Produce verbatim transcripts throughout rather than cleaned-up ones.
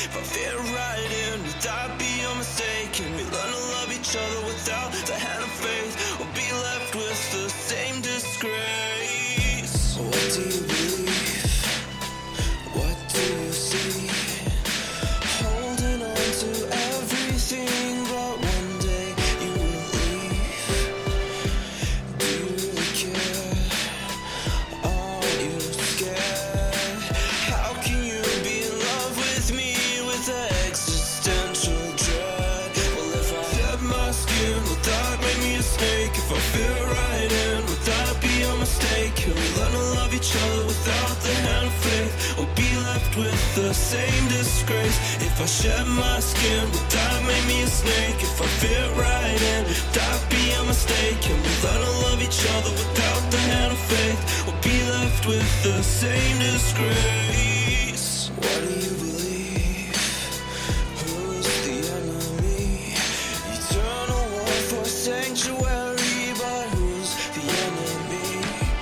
if I fit right in, would that be a mistake? Can we learn to love each other without the hand of faith, or be left with the same disgrace? What do you believe? What do you see? Holding on to everything, but one day you will leave. Do you really care? Are you scared? How can you be in love with me with existential dread? Well, if I shed my skin, would that make me a snake? If I fit right in, would that be a mistake? Can we learn to love each other without the hand of faith, or be left with the same disgrace? If I shed my skin, would that make me a snake? If I fit right in, would that be a mistake? Can we learn to love each other without the hand of faith, or be left with the same disgrace? What do you believe? Who's the enemy? You turn a war for sanctuary, but who's the enemy?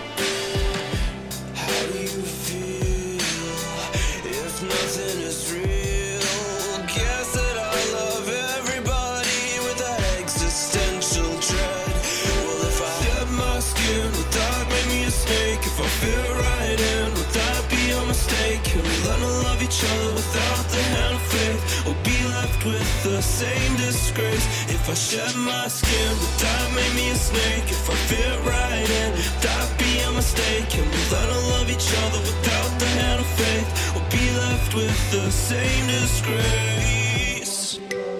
How do you feel if nothing is real? Guess that I love everybody with that existential dread. Well, if I shed my skin, would that make me a snake? If I fit right in, would that be a mistake? Can we learn to love each other without the hand of faith, or be left with the same disgrace? If I shed my skin, would that make me a snake? If I fit right in, would that be a mistake? Can we learn to love each other without the hand of faith, or be left with the same disgrace?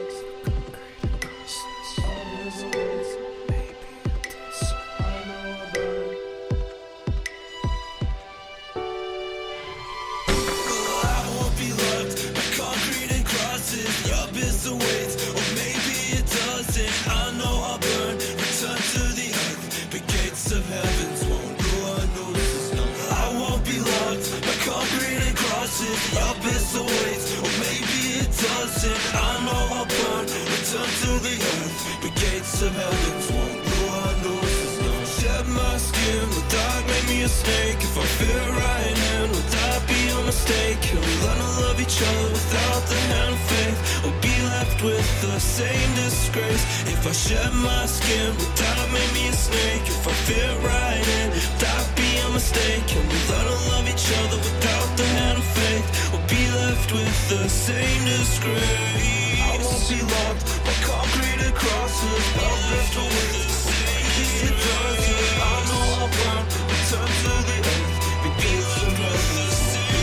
I won't be loved by concrete and crosses. The abyss awaits, or maybe it doesn't. I know I'll burn, return to the earth, but gates of heavens won't go unnoticed. No, I won't be loved by concrete and crosses. The abyss awaits, or maybe it doesn't. I know I'll burn, return to the earth, but gates of heavens won't go unnoticed. No, shed my skin, would that make me a snake? If I fit right in, would that be a mistake? Can we learn to love each other without the hand of faith, or be left with the same disgrace? If I shed my skin, would that make me a snake? If I fit right in, would that be a mistake? Can we learn to love each other without the hand of faith, or be left with the same disgrace? I won't be loved by concrete and crosses. I'll lift away the same. It doesn't. I know I'll burn, return to the earth, but gates of heaven.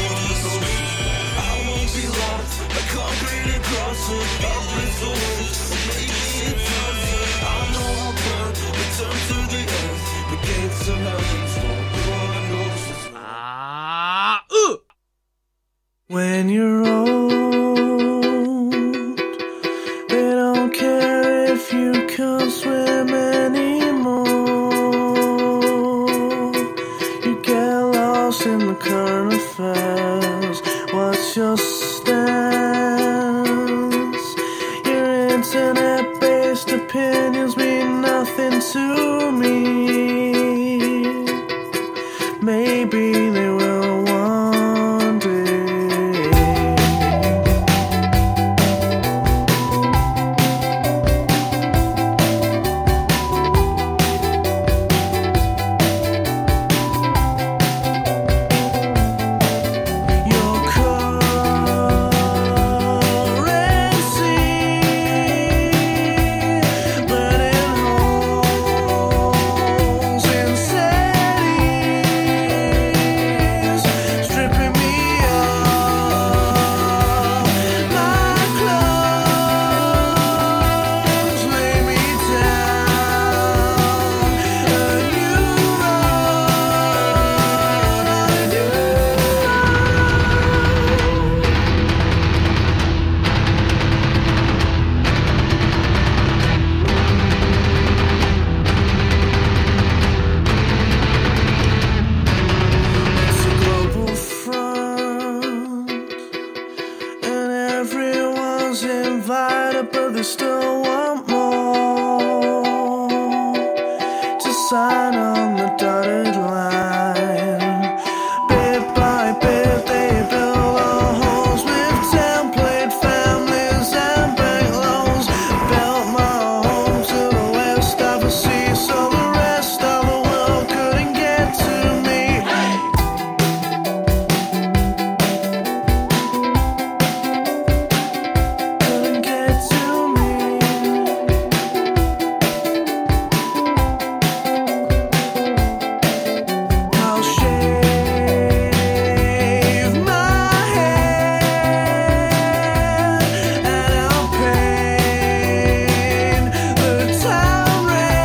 I won't be lost by concrete and crosses. I'll lift away the same. It doesn't. I know I'll burn, return to the earth, but gates of heaven won't go unnoticed. Ah, uh. When you're old, they don't care if you can't swim anymore. You get lost in the current affairs. What's your stance? Your internet-based opinions mean nothing to me. Maybe they will one day. Your currency, burning holes in cities, stripping me of my clothes, lay me down a new road I do. It's a global front, and everyone's invited, but they still want more to sign on the dotted line. Bit by bit, they build a homes with template west of the sea, so the rest of the world couldn't get to me. Couldn't get to me. I'll shave my head and I'll paint the town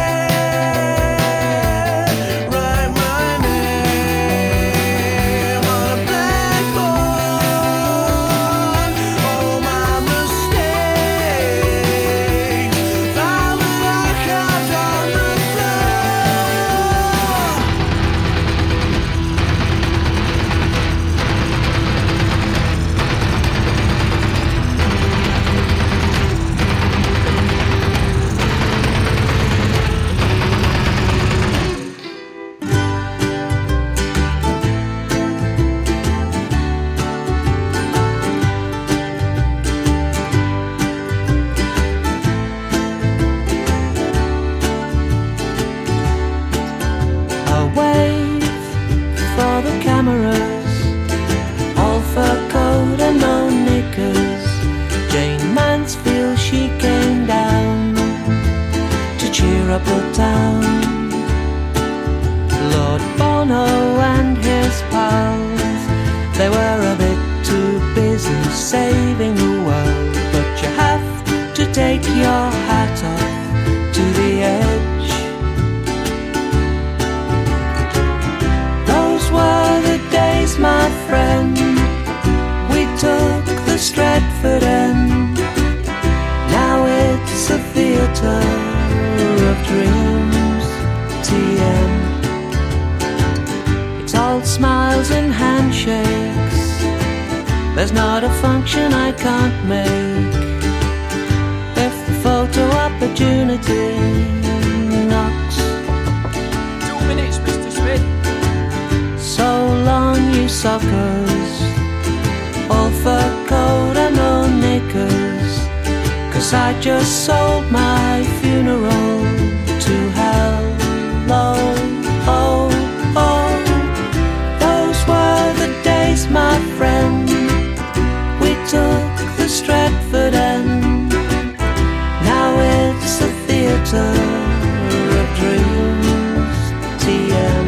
red. Write my name on a blackboard. All my mistakes found that I carved on the floor. A wave for the cameras, all fur coat and no knickers. Jane Mansfield, she came down to cheer up the town. Lord Bono and his pals, they were a bit too busy saving the world. But you have to take your hat off to the edge. Those were the days, my friend, we took the Stratford end. Now it's a theatre of dreams, T M. It's all smiles and handshakes. There's not a function I can't make if the photo opportunity knocks. Two minutes, Mister Smith. So long, you suckers, all fur coat and no knickers. 'Cause I just sold my funeral to hell. Oh, oh, oh. Those were the days, my friend, we took the Stratford end. Now it's a theatre of dreams, T M.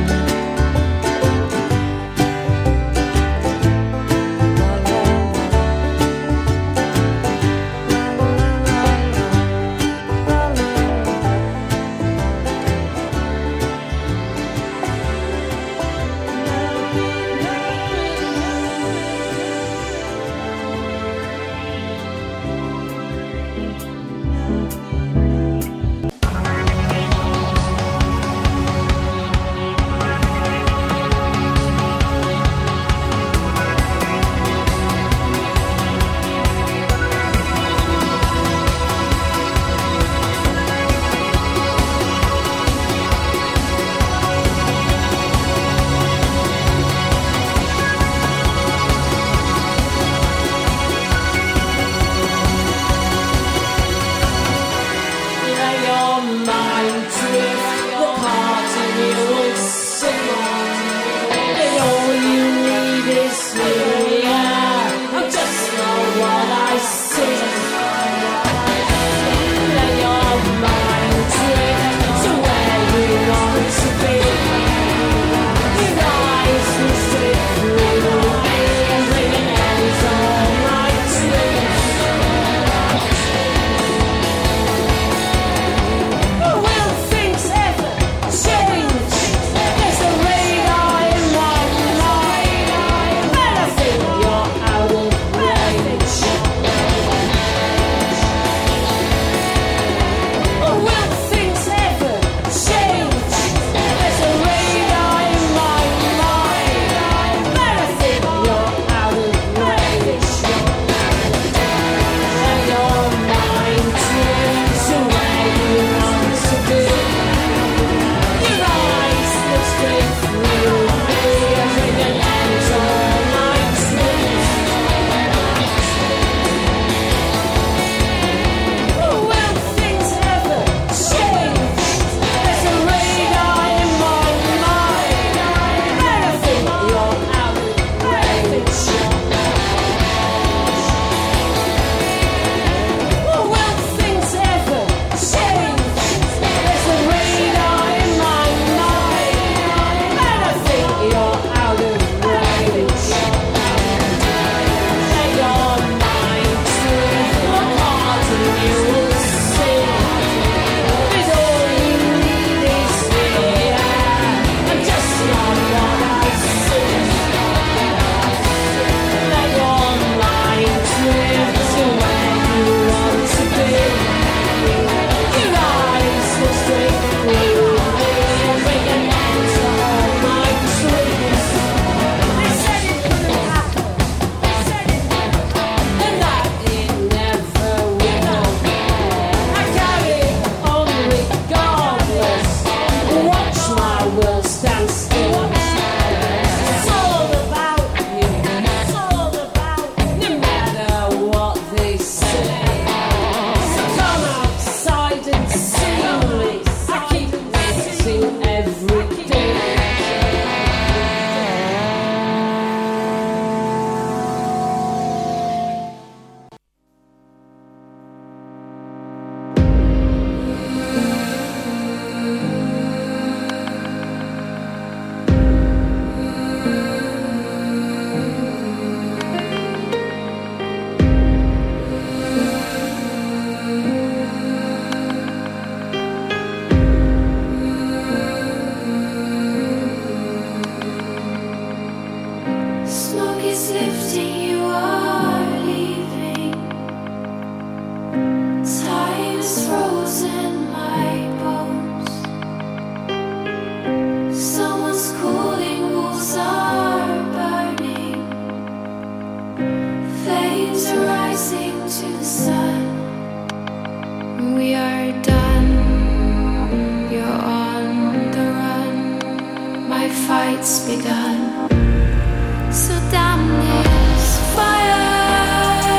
fight's begun. So damn this fire,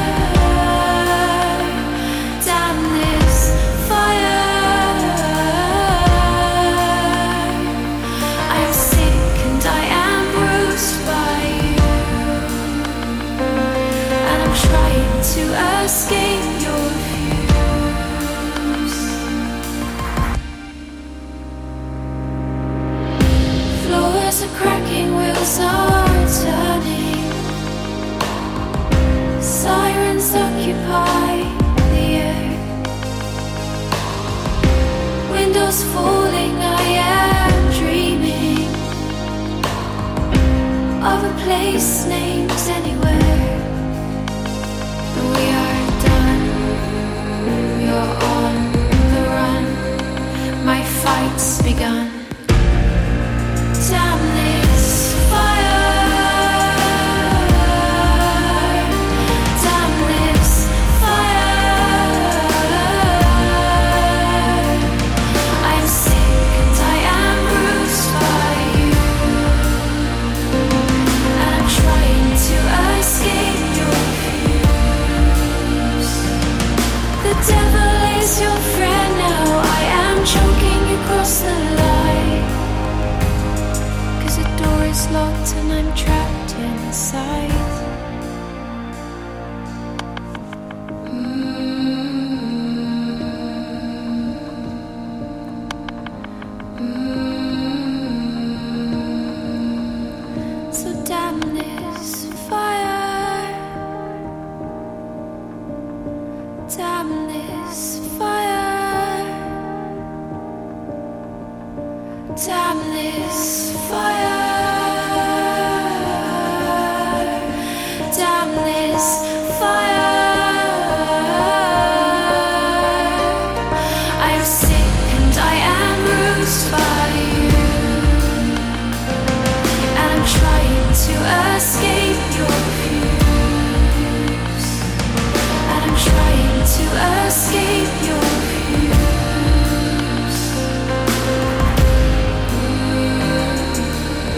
damn this fire. I'm sick and I am bruised by you, and I'm trying to escape your views. Floors are cracking, wheels are turning, sirens occupy the air, windows falling. I am dreaming of a place named anywhere. We are done, you're on the run, my fight's begun. Damn this fire, damn this fire. I'm sick and I am bruised by you, and I'm trying to escape your views. The devil is your friend now. I am choking across the light, 'cause the door is locked and I'm trapped inside. So damn this fire, damn this fire, damn this fire, damn this fire. I'm sick and I am bruised by you, and I'm trying to escape your views, and I'm trying to escape your views.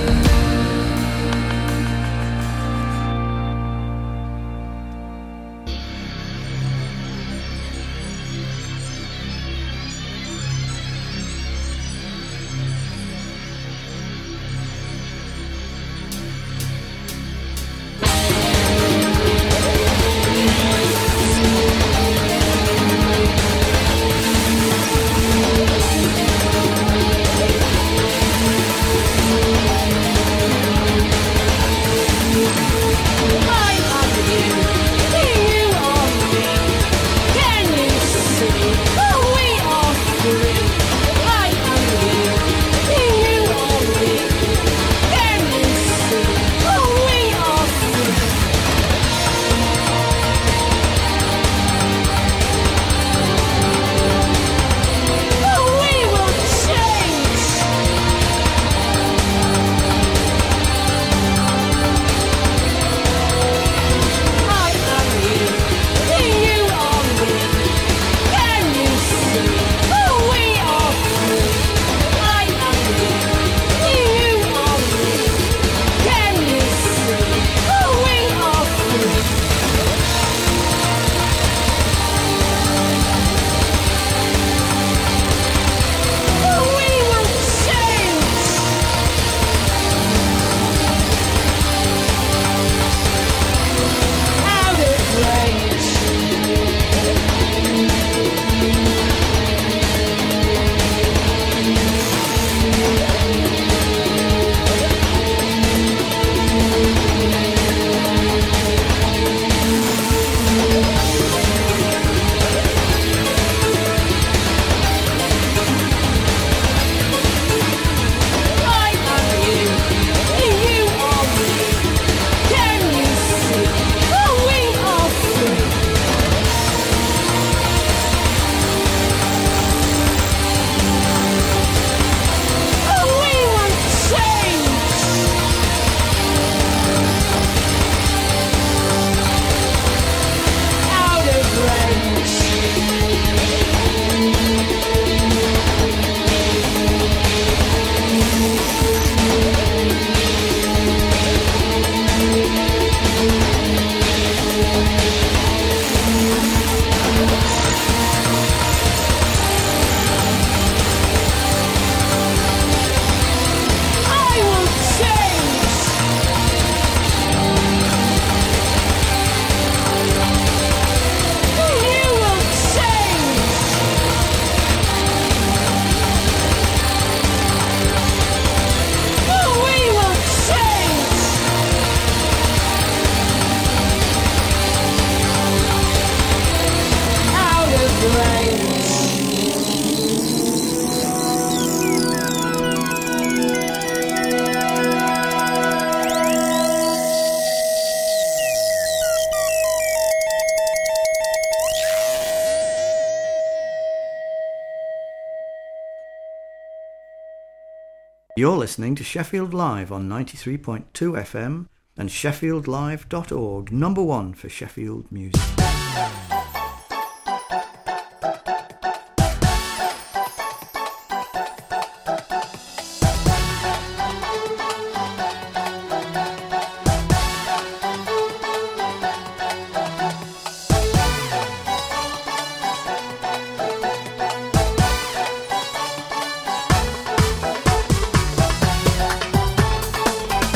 You're listening to Sheffield Live on ninety-three point two F M and sheffield live dot org, number one for Sheffield music.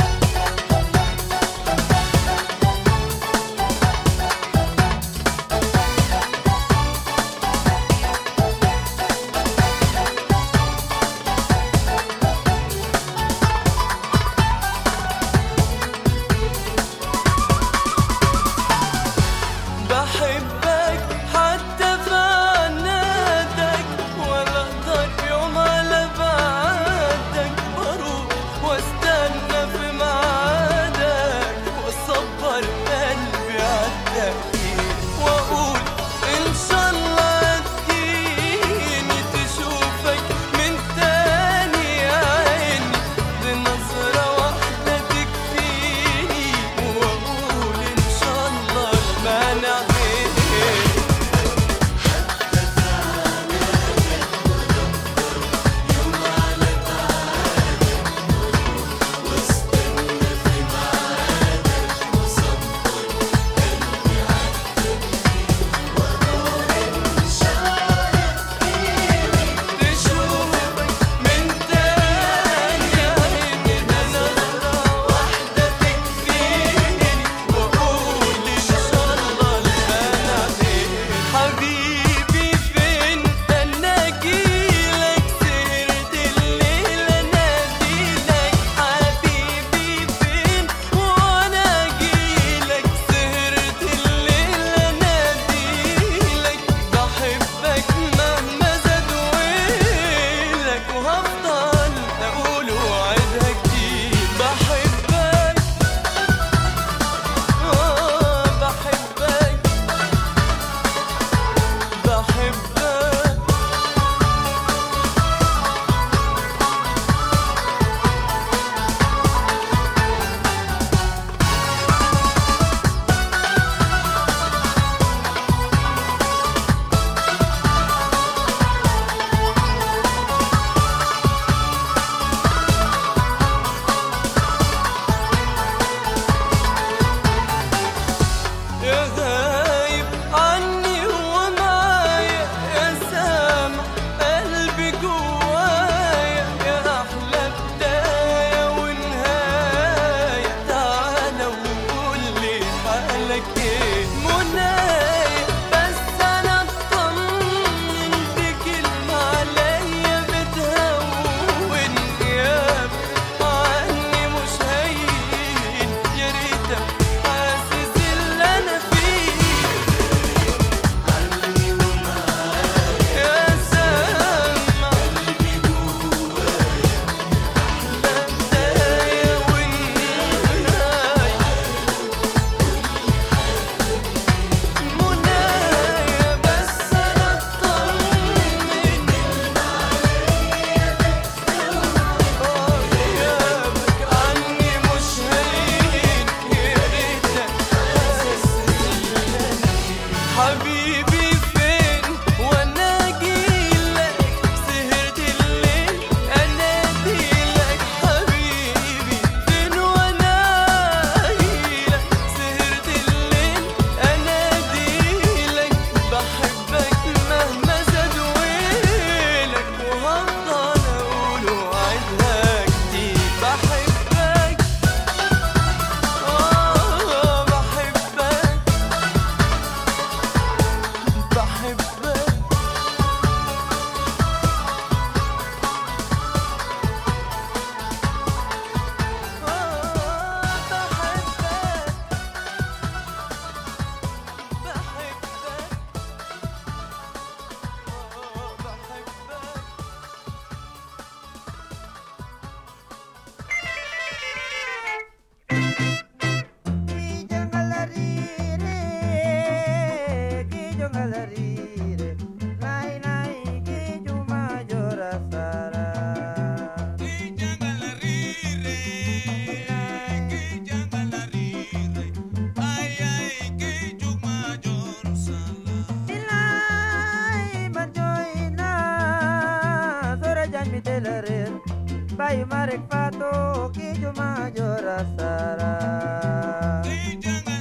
Thank morir. Bayu marek pato ki juma jora sara.